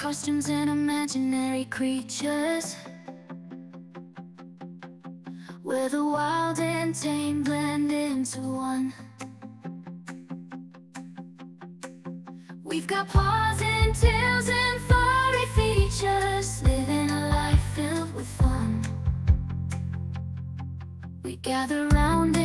costumes and imaginary creatures, where the wild and tame blend into one. We've got paws and tails and furry features, living a life filled with fun. We gather round